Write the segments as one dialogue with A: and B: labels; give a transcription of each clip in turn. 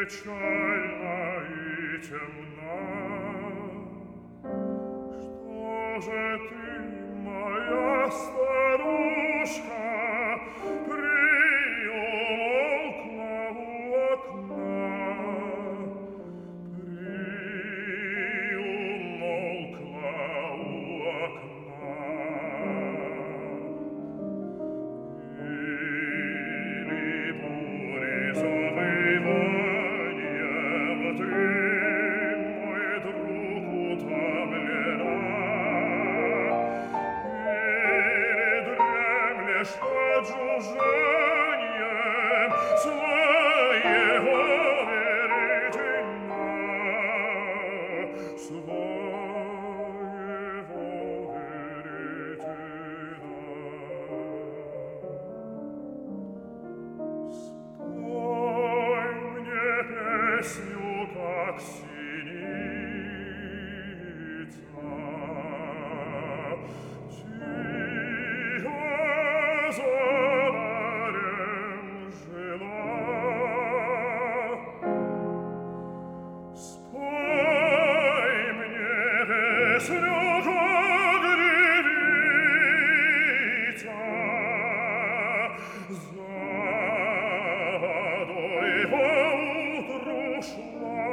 A: печальна и темна. Что же ты, моя старушка, приумолкла у окна? Приумолкла у окна. Или бури завыванием ты, мой друг, утомлена? Или дремлешь под жужжанием своего веретена? Своего веретена. Спой мне песню, как синица, тихо за морем жила. Спой мне песню, как девица, за водой поутру шла.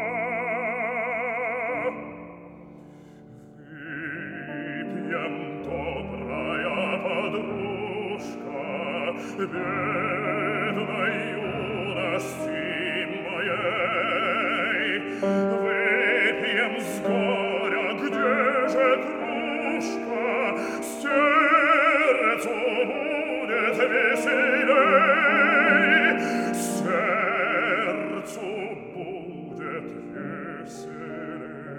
A: Выпьем, добрая подружка, бедной юности моей. Выпьем с горя, где же кружка, сердцу будет веселей, сердцу будет веселей.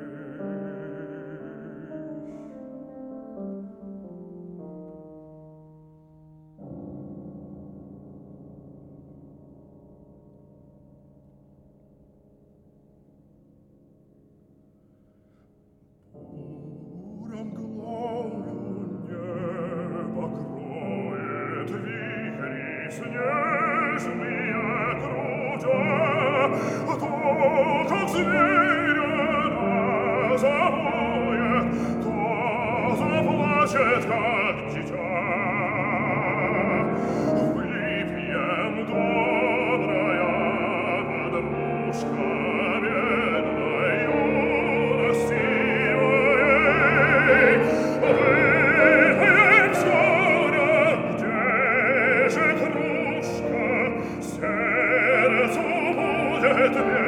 A: Буром-мглою небо кроет вихри снежные крутя, то, как зверь она завоет, то заплачет, как дитя. Выпьем, добрая подружка, бедной юности моей. Выпьем с горя, где же кружка, сердцу будет